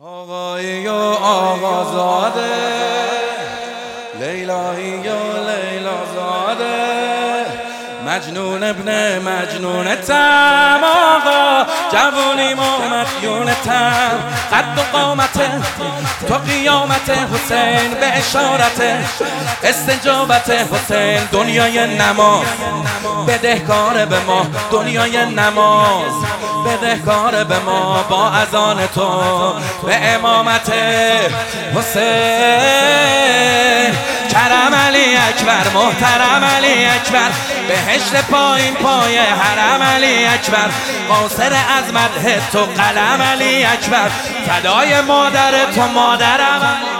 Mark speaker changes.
Speaker 1: آقایی و آقازاده، لیلایی و لیلازاده، مجنون ابن مجنونتم آقا، جوونیم و مدیونتم، قد و قامته تو قیامت حسین، به اشارت استجابت حسین، دنیای نماز بدهکار به ما، دنیای نماز بدهکار به ما، با اذان تو به امامت حسین. کرم علی اکبر، محترم علی اکبر، بهشت پایین پای حرم علی اکبر، قاصر از مدح تو قلم علی اکبر، فدای مادر تو مادرم.